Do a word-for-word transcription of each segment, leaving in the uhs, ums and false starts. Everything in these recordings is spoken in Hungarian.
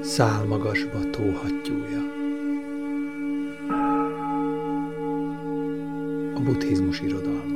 Szálmagasba tóhattyúja. A buddhizmus irodalma.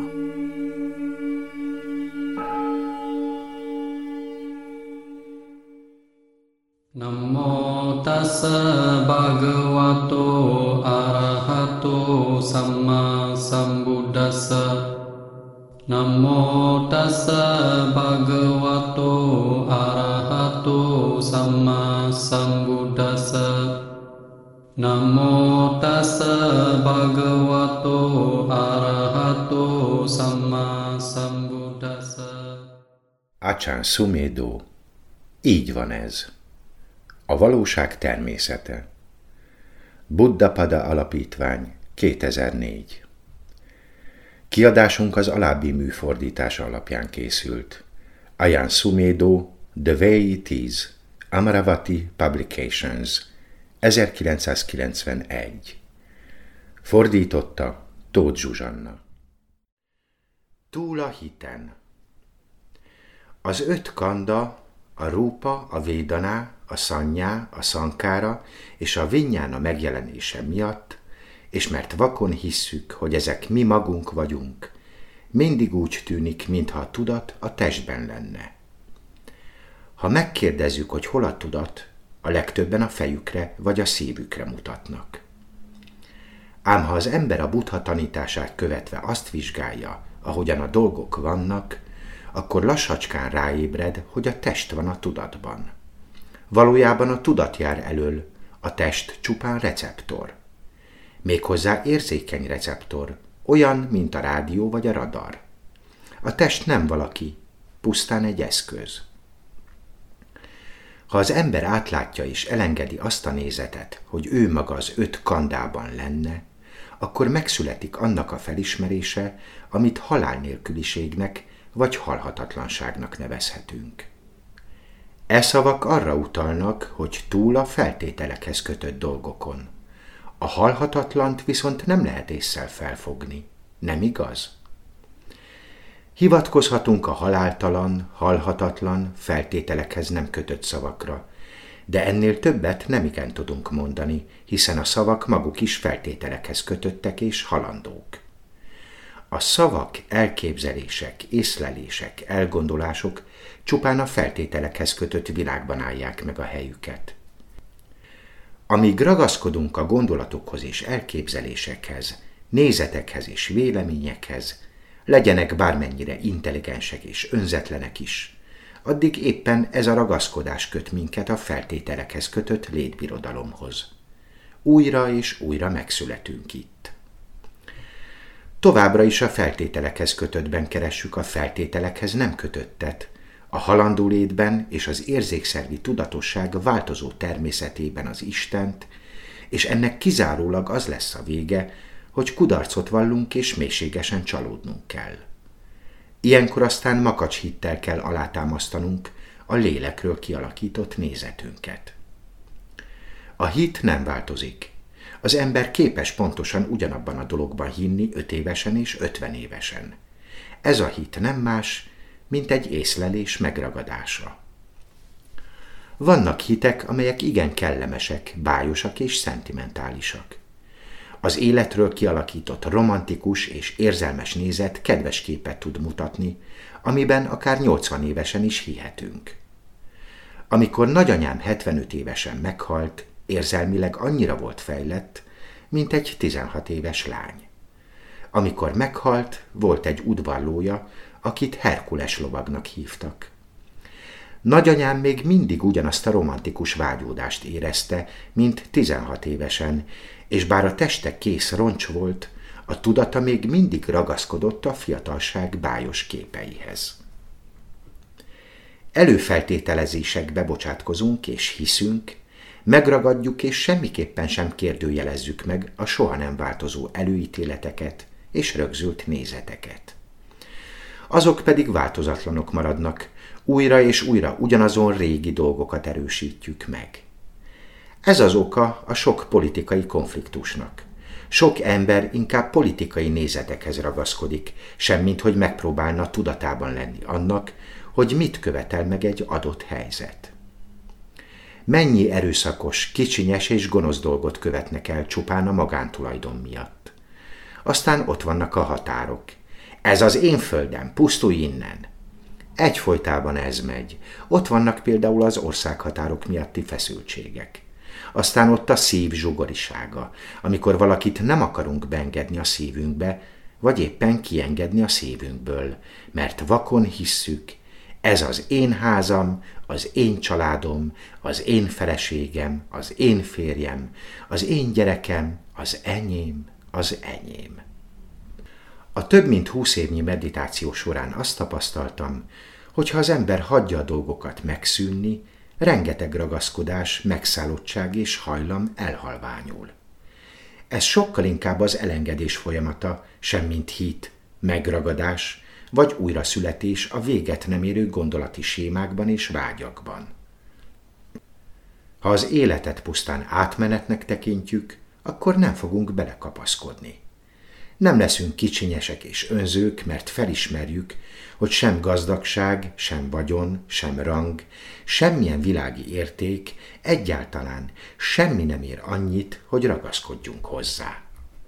Namo tassa bhagavato arahato samma sambuddhassa. Namo tassa bhagavato arahato samma sambuddhassa. Namo tassa bhagavato arahato samma sambuddhassa. Achan Sumedho. Így van ez. A valóság természete. Buddhapada Alapítvány, kétezer-négy. Kiadásunk az alábbi műfordítás alapján készült. Achan Sumedho, The Way It Is, Amaravati Publications, ezerkilencszázkilencvenegy. Fordította Tóth Zsuzsanna. Túl a hiten. Az öt kanda, a rúpa, a védaná, a szannyá, a szankára és a vinnyána megjelenése miatt, és mert vakon hisszük, hogy ezek mi magunk vagyunk, mindig úgy tűnik, mintha a tudat a testben lenne. Ha megkérdezzük, hogy hol a tudat, a legtöbben a fejükre vagy a szívükre mutatnak. Ám ha az ember a Buddha tanítását követve azt vizsgálja, ahogyan a dolgok vannak, akkor lassacskán ráébred, hogy a test van a tudatban. Valójában a tudat jár elől, a test csupán receptor. Méghozzá érzékeny receptor, olyan, mint a rádió vagy a radar. A test nem valaki, pusztán egy eszköz. Ha az ember átlátja és elengedi azt a nézetet, hogy ő maga az öt kandában lenne, akkor megszületik annak a felismerése, amit halálnélküliségnek vagy halhatatlanságnak nevezhetünk. E szavak arra utalnak, hogy túl a feltételekhez kötött dolgokon. A halhatatlant viszont nem lehet ésszel felfogni, nem igaz? Hivatkozhatunk a haláltalan, halhatatlan, feltételekhez nem kötött szavakra, de ennél többet nemigen tudunk mondani, hiszen a szavak maguk is feltételekhez kötöttek és halandók. A szavak, elképzelések, észlelések, elgondolások csupán a feltételekhez kötött világban állják meg a helyüket. Amíg ragaszkodunk a gondolatokhoz és elképzelésekhez, nézetekhez és véleményekhez, legyenek bármennyire intelligensek és önzetlenek is, addig éppen ez a ragaszkodás köt minket a feltételekhez kötött létbirodalomhoz. Újra és újra megszületünk itt. Továbbra is a feltételekhez kötöttben keressük a feltételekhez nem kötöttet, a halandó létben és az érzékszervi tudatosság változó természetében az Istent, és ennek kizárólag az lesz a vége, hogy kudarcot vallunk és mélységesen csalódnunk kell. Ilyenkor aztán makacs hittel kell alátámasztanunk a lélekről kialakított nézetünket. A hit nem változik. Az ember képes pontosan ugyanabban a dologban hinni öt évesen és ötven évesen. Ez a hit nem más, mint egy észlelés megragadása. Vannak hitek, amelyek igen kellemesek, bájosak és szentimentálisak. Az életről kialakított romantikus és érzelmes nézet kedves képet tud mutatni, amiben akár nyolcvan évesen is hihetünk. Amikor nagyanyám hetvenöt évesen meghalt, érzelmileg annyira volt fejlett, mint egy tizenhat éves lány. Amikor meghalt, volt egy udvarlója, akit Herkules lovagnak hívtak. Nagyanyám még mindig ugyanazt a romantikus vágyódást érezte, mint tizenhat évesen, és bár a teste kész roncs volt, a tudata még mindig ragaszkodott a fiatalság bájos képeihez. Előfeltételezésekbe bocsátkozunk és hiszünk, megragadjuk és semmiképpen sem kérdőjelezzük meg a soha nem változó előítéleteket és rögzült nézeteket. Azok pedig változatlanok maradnak, újra és újra ugyanazon régi dolgokat erősítjük meg. Ez az oka a sok politikai konfliktusnak. Sok ember inkább politikai nézetekhez ragaszkodik, semmint hogy megpróbálna tudatában lenni annak, hogy mit követel meg egy adott helyzet. Mennyi erőszakos, kicsinyes és gonosz dolgot követnek el csupán a magántulajdon miatt. Aztán ott vannak a határok. Ez az én földem, pusztulj innen! Egyfolytában ez megy. Ott vannak például az országhatárok miatti feszültségek. Aztán ott a szív zsugorisága, amikor valakit nem akarunk beengedni a szívünkbe, vagy éppen kiengedni a szívünkből, mert vakon hisszük, ez az én házam, az én családom, az én feleségem, az én férjem, az én gyerekem, az enyém, az enyém. A több mint húsz évnyi meditáció során azt tapasztaltam, hogy ha az ember hagyja a dolgokat megszűnni, rengeteg ragaszkodás, megszállottság és hajlam elhalványul. Ez sokkal inkább az elengedés folyamata, semmint hit, megragadás, vagy újraszületés a véget nem érő gondolati sémákban és vágyakban. Ha az életet pusztán átmenetnek tekintjük, akkor nem fogunk belekapaszkodni. Nem leszünk kicsinyesek és önzők, mert felismerjük, hogy sem gazdagság, sem vagyon, sem rang, semmilyen világi érték, egyáltalán semmi nem ér annyit, hogy ragaszkodjunk hozzá.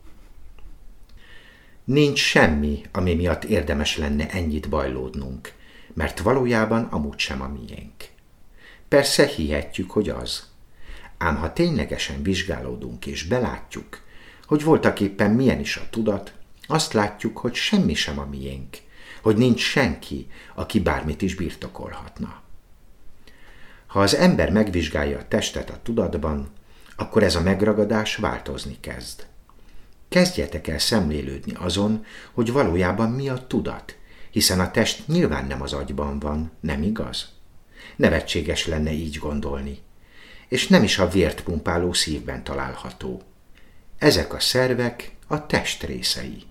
Nincs semmi, ami miatt érdemes lenne ennyit bajlódnunk, mert valójában amúgy sem a miénk. Persze hihetjük, hogy az. Ám ha ténylegesen vizsgálódunk és belátjuk, hogy voltaképpen milyen is a tudat, azt látjuk, hogy semmi sem a miénk, hogy nincs senki, aki bármit is birtokolhatna. Ha az ember megvizsgálja a testet a tudatban, akkor ez a megragadás változni kezd. Kezdjetek el szemlélődni azon, hogy valójában mi a tudat, hiszen a test nyilván nem az agyban van, nem igaz? Nevetséges lenne így gondolni. És nem is a vért pumpáló szívben található. Ezek a szervek a test részei.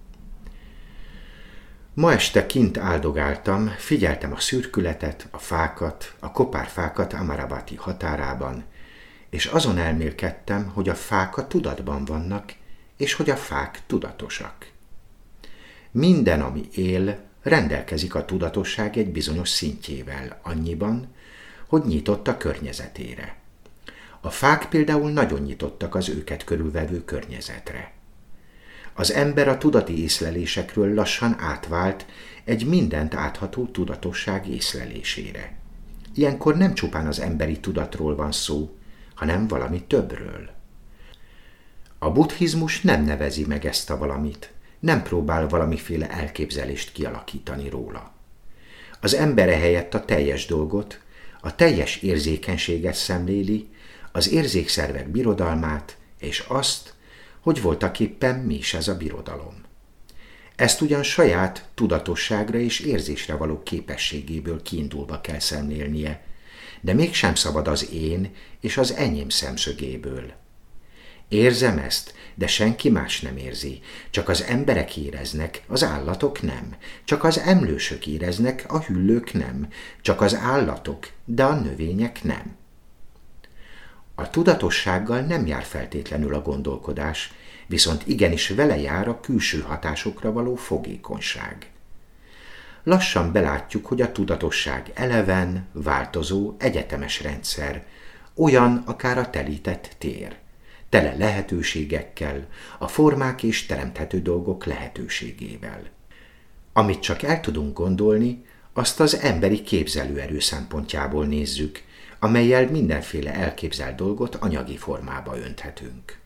Ma este kint áldogáltam, figyeltem a szürkületet, a fákat, a kopárfákat Amarabati határában, és azon elmélkedtem, hogy a fák a tudatban vannak, és hogy a fák tudatosak. Minden, ami él, rendelkezik a tudatosság egy bizonyos szintjével, annyiban, hogy nyitott a környezetére. A fák például nagyon nyitottak az őket körülvevő környezetre. Az ember a tudati észlelésekről lassan átvált egy mindent átható tudatosság észlelésére. Ilyenkor nem csupán az emberi tudatról van szó, hanem valami többről. A buddhizmus nem nevezi meg ezt a valamit, nem próbál valamiféle elképzelést kialakítani róla. Az ember ehelyett a teljes dolgot, a teljes érzékenységet szemléli, az érzékszervek birodalmát, és azt, hogy voltaképpen mi is ez a birodalom. Ezt ugyan saját tudatosságra és érzésre való képességéből kiindulva kell szemlélnie, de mégsem szabad az én és az enyém szemszögéből. Érzem ezt, de senki más nem érzi, csak az emberek éreznek, az állatok nem, csak az emlősök éreznek, a hüllők nem, csak az állatok, de a növények nem. A tudatossággal nem jár feltétlenül a gondolkodás, viszont igenis vele jár a külső hatásokra való fogékonyság. Lassan belátjuk, hogy a tudatosság eleven, változó, egyetemes rendszer, olyan akár a telített tér, tele lehetőségekkel, a formák és teremthető dolgok lehetőségével. Amit csak el tudunk gondolni, azt az emberi képzelőerő szempontjából nézzük, amellyel mindenféle elképzelt dolgot anyagi formába önthetünk.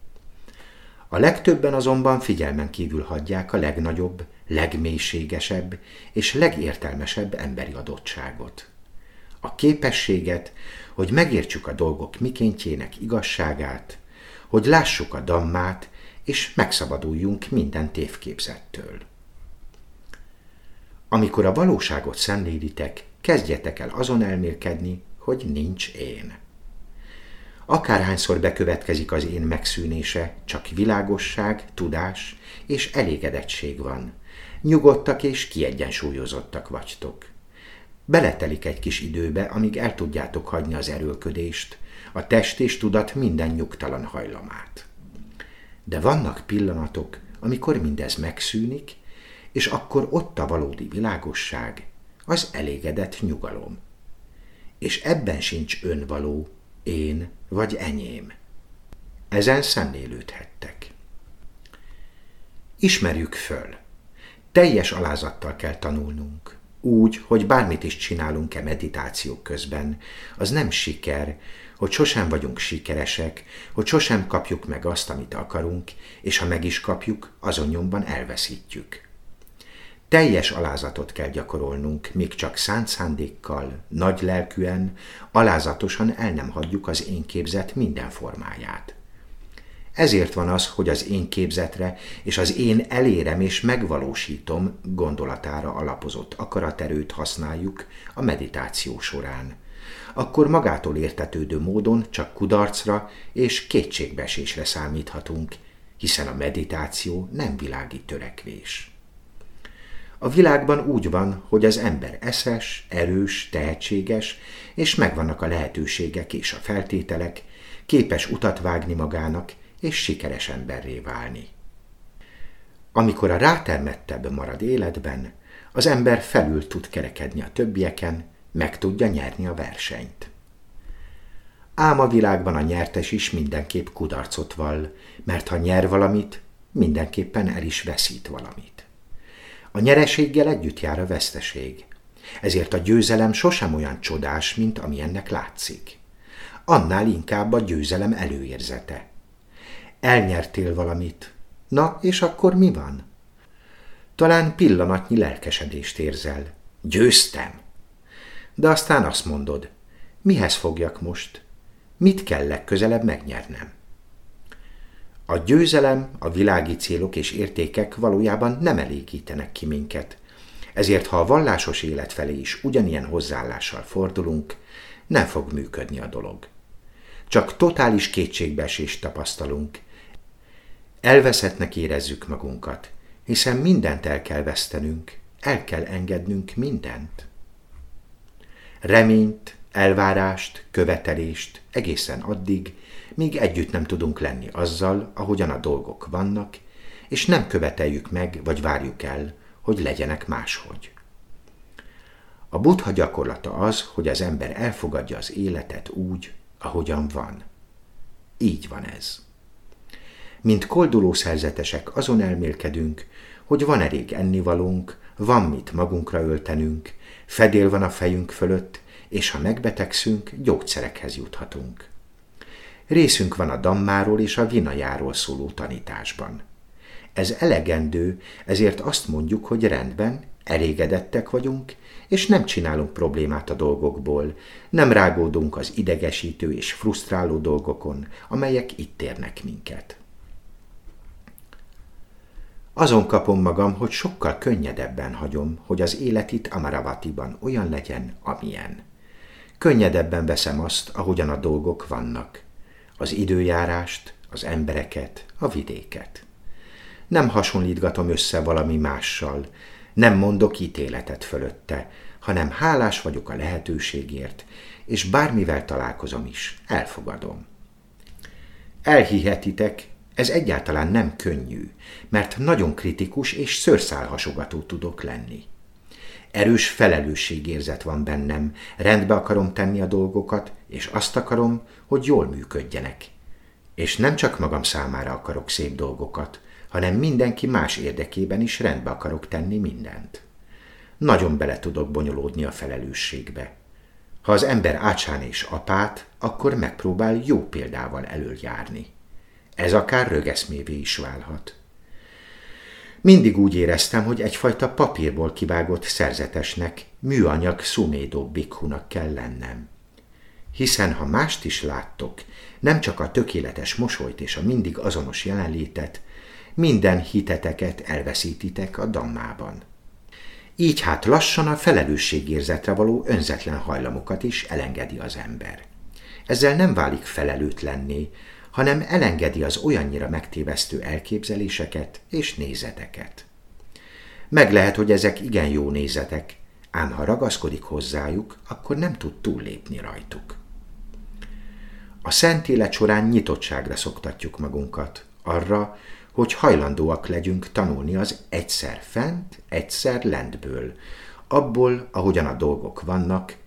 A legtöbben azonban figyelmen kívül hagyják a legnagyobb, legmélységesebb és legértelmesebb emberi adottságot. A képességet, hogy megértsük a dolgok mikéntjének igazságát, hogy lássuk a dammát, és megszabaduljunk minden tévképzettől. Amikor a valóságot szemlélitek, kezdjetek el azon elmélkedni, hogy nincs én. Akárhányszor bekövetkezik az én megszűnése, csak világosság, tudás és elégedettség van. Nyugodtak és kiegyensúlyozottak vagytok. Beletelik egy kis időbe, amíg el tudjátok hagyni az erőlködést, a test és tudat minden nyugtalan hajlamát. De vannak pillanatok, amikor mindez megszűnik, és akkor ott a valódi világosság, az elégedett nyugalom. És ebben sincs önvaló, én vagy enyém. Ezen szemlélődhettek. Ismerjük föl. Teljes alázattal kell tanulnunk. Úgy, hogy bármit is csinálunk-e meditációk közben, az nem siker, hogy sosem vagyunk sikeresek, hogy sosem kapjuk meg azt, amit akarunk, és ha meg is kapjuk, azon nyomban elveszítjük. Teljes alázatot kell gyakorolnunk, míg csak szánt szándékkal, nagy lelkűen, alázatosan el nem hagyjuk az én képzet minden formáját. Ezért van az, hogy az én képzetre és az én elérem és megvalósítom gondolatára alapozott akaraterőt használjuk a meditáció során. Akkor magától értetődő módon csak kudarcra és kétségbeesésre számíthatunk, hiszen a meditáció nem világi törekvés. A világban úgy van, hogy az ember eszes, erős, tehetséges, és megvannak a lehetőségek és a feltételek, képes utat vágni magának, és sikeres emberré válni. Amikor a rátermettebb marad életben, az ember felül tud kerekedni a többieken, meg tudja nyerni a versenyt. Ám a világban a nyertes is mindenképp kudarcot vall, mert ha nyer valamit, mindenképpen el is veszít valamit. A nyereséggel együtt jár a veszteség, ezért a győzelem sosem olyan csodás, mint amilyennek látszik. Annál inkább a győzelem előérzete. Elnyertél valamit. Na, és akkor mi van? Talán pillanatnyi lelkesedést érzel. Győztem! De aztán azt mondod, mihez fogjak most? Mit kell legközelebb megnyernem? A győzelem, a világi célok és értékek valójában nem elégítenek ki minket. Ezért, ha a vallásos élet felé is ugyanilyen hozzáállással fordulunk, nem fog működni a dolog. Csak totális kétségbeesést tapasztalunk. Elveszettnek érezzük magunkat, hiszen mindent el kell vesztenünk, el kell engednünk mindent. Reményt, elvárást, követelést egészen addig, míg együtt nem tudunk lenni azzal, ahogyan a dolgok vannak, és nem követeljük meg, vagy várjuk el, hogy legyenek máshogy. A Buddha gyakorlata az, hogy az ember elfogadja az életet úgy, ahogyan van. Így van ez. Mint kolduló szerzetesek azon elmélkedünk, hogy van elég ennivalónk, van mit magunkra öltenünk, fedél van a fejünk fölött, és ha megbetegszünk, gyógyszerekhez juthatunk. Részünk van a Dhammáról és a Vinajáról szóló tanításban. Ez elegendő, ezért azt mondjuk, hogy rendben, elégedettek vagyunk, és nem csinálunk problémát a dolgokból, nem rágódunk az idegesítő és frusztráló dolgokon, amelyek itt érnek minket. Azon kapom magam, hogy sokkal könnyedebben hagyom, hogy az élet itt Amaravatiban olyan legyen, amilyen. Könnyedebben veszem azt, ahogyan a dolgok vannak. Az időjárást, az embereket, a vidéket. Nem hasonlítgatom össze valami mással, nem mondok ítéletet fölötte, hanem hálás vagyok a lehetőségért, és bármivel találkozom is, elfogadom. Elhihetitek, ez egyáltalán nem könnyű, mert nagyon kritikus és szőrszálhasogató tudok lenni. Erős felelősségérzet van bennem, rendbe akarom tenni a dolgokat, és azt akarom, hogy jól működjenek. És nem csak magam számára akarok szép dolgokat, hanem mindenki más érdekében is rendbe akarok tenni mindent. Nagyon bele tudok bonyolódni a felelősségbe. Ha az ember ácsán és apát, akkor megpróbál jó példával előjárni. Ez akár rögeszmévé is válhat. Mindig úgy éreztem, hogy egyfajta papírból kivágott szerzetesnek, műanyag szumédó bhikkhunak kell lennem. Hiszen ha mást is láttok, nem csak a tökéletes mosolyt és a mindig azonos jelenlétet, minden hiteteket elveszítitek a Dhammában. Így hát lassan a felelősségérzetre való önzetlen hajlamokat is elengedi az ember. Ezzel nem válik felelőtlenné, hanem elengedi az olyannyira megtévesztő elképzeléseket és nézeteket. Meg lehet, hogy ezek igen jó nézetek, ám ha ragaszkodik hozzájuk, akkor nem tud túllépni rajtuk. A szent élet során nyitottságra szoktatjuk magunkat, arra, hogy hajlandóak legyünk tanulni az egyszer fent, egyszer lentből, abból, ahogyan a dolgok vannak,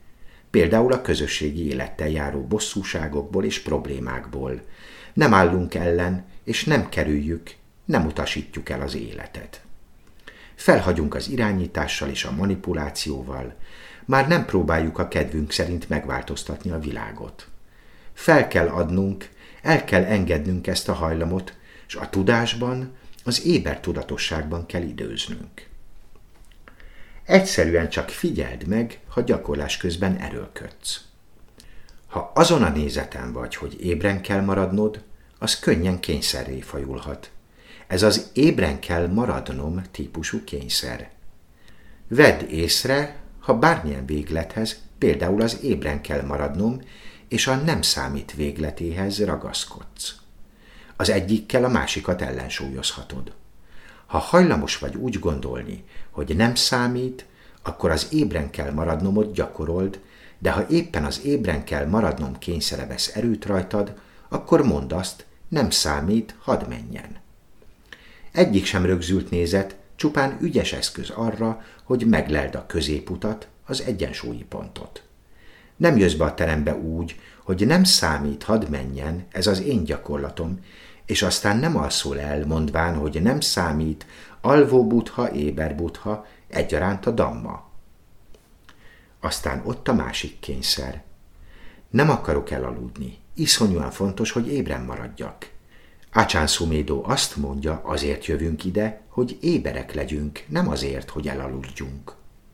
például a közösségi élettel járó bosszúságokból és problémákból. Nem állunk ellen, és nem kerüljük, nem utasítjuk el az életet. Felhagyunk az irányítással és a manipulációval, már nem próbáljuk a kedvünk szerint megváltoztatni a világot. Fel kell adnunk, el kell engednünk ezt a hajlamot, és a tudásban, az éber tudatosságban kell időznünk. Egyszerűen csak figyeld meg, ha gyakorlás közben erőlködsz. Ha azon a nézeten vagy, hogy ébren kell maradnod, az könnyen kényszerré fajulhat. Ez az ébren kell maradnom típusú kényszer. Vedd észre, ha bármilyen véglethez, például az ébren kell maradnom, és a nem számít végletéhez ragaszkodsz. Az egyikkel a másikat ellensúlyozhatod. Ha hajlamos vagy úgy gondolni, hogy nem számít, akkor az ébren kell maradnomot gyakorold, de ha éppen az ébren kell maradnom kényszere vesz erőt rajtad, akkor mondd azt, nem számít, hadd menjen. Egyik sem rögzült nézet, csupán ügyes eszköz arra, hogy megleld a középutat, az egyensúlyi pontot. Nem jössz be a terembe úgy, hogy nem számít, hadd menjen, ez az én gyakorlatom, és aztán nem alszol el, mondván, hogy nem számít, alvó buddha, éber buddha, egyaránt a damma. Aztán ott a másik kényszer. Nem akarok elaludni, iszonyúan fontos, hogy ébren maradjak. Ácsán Szumédó azt mondja, azért jövünk ide, hogy éberek legyünk, nem azért, hogy elaludjunk.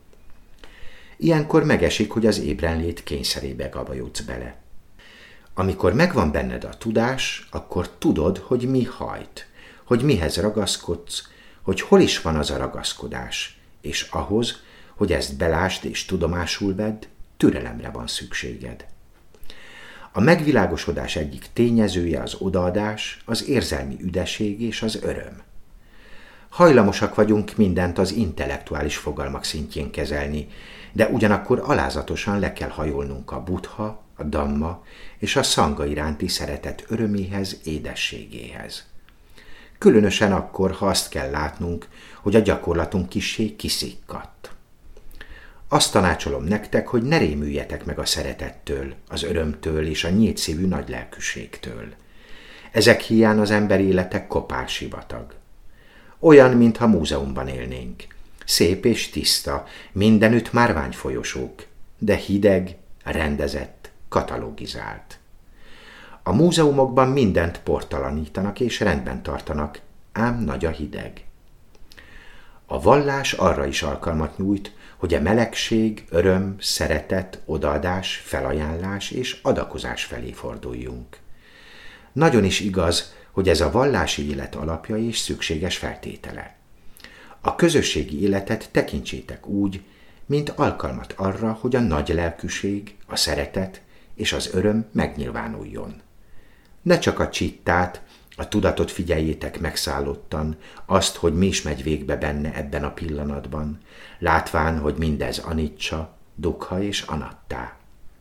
Ilyenkor megesik, hogy az ébrenlét kényszerébe gabajodsz bele. Amikor megvan benned a tudás, akkor tudod, hogy mi hajt, hogy mihez ragaszkodsz, hogy hol is van az a ragaszkodás, és ahhoz, hogy ezt belásd és tudomásul vedd, türelemre van szükséged. A megvilágosodás egyik tényezője az odaadás, az érzelmi üdesség és az öröm. Hajlamosak vagyunk mindent az intellektuális fogalmak szintjén kezelni, de ugyanakkor alázatosan le kell hajolnunk a buddha, a damma és a szanga iránti szeretet öröméhez, édességéhez. Különösen akkor, ha azt kell látnunk, hogy a gyakorlatunk kissé kiszikkadt. Azt tanácsolom nektek, hogy ne rémüljetek meg a szeretettől, az örömtől és a nyíltszívű nagylelkűségtől. Ezek hiány az ember élete kopársivatag. Olyan, mintha múzeumban élnénk. Szép és tiszta, mindenütt márványfolyosók, de hideg, rendezett, katalogizált. A múzeumokban mindent portalanítanak és rendben tartanak, ám nagy a hideg. A vallás arra is alkalmat nyújt, hogy a melegség, öröm, szeretet, odaadás, felajánlás és adakozás felé forduljunk. Nagyon is igaz, hogy ez a vallási élet alapja és szükséges feltétele. A közösségi életet tekintsétek úgy, mint alkalmat arra, hogy a nagy lelkűség, a szeretet és az öröm megnyilvánuljon. Ne csak a csittát, a tudatot figyeljétek megszállottan, azt, hogy mi is megy végbe benne ebben a pillanatban, látván, hogy mindez anicca, dukha és anattá.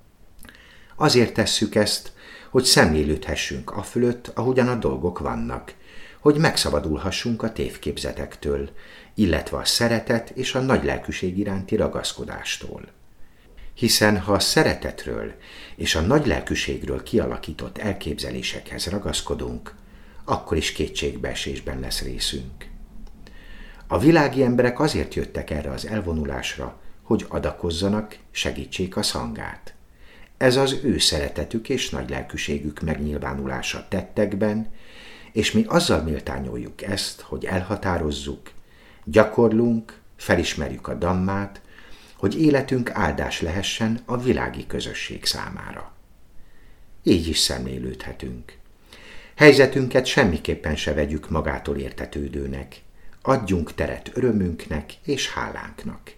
Azért tesszük ezt, hogy szemlélődhessünk afölött, ahogyan a dolgok vannak, hogy megszabadulhassunk a tévképzetektől, illetve a szeretet és a nagylelkűség iránti ragaszkodástól. Hiszen ha a szeretetről és a nagylelkűségről kialakított elképzelésekhez ragaszkodunk, akkor is kétségbeesésben lesz részünk. A világi emberek azért jöttek erre az elvonulásra, hogy adakozzanak, segítsék a szangát. Ez az ő szeretetük és nagylelkűségük megnyilvánulása tettekben, és mi azzal méltányoljuk ezt, hogy elhatározzuk, gyakorlunk, felismerjük a dammát, hogy életünk áldás lehessen a világi közösség számára. Így is szemlélődhetünk. Helyzetünket semmiképpen se vegyük magától értetődőnek, adjunk teret örömünknek és hálánknak.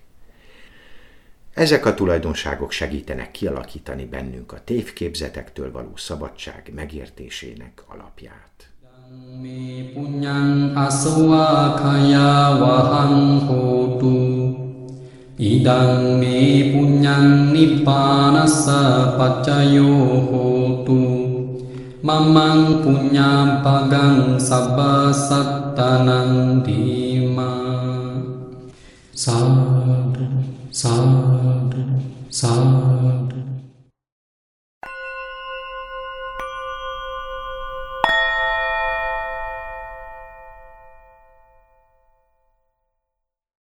Ezek a tulajdonságok segítenek kialakítani bennünk a tévképzetektől való szabadság megértésének alapját. Mi punyang aswakaya vahang hotu idang mi punyang nippanassa paccayo hotu mamang punyam pagang sabba sattanang dima sadhu sadhu sadhu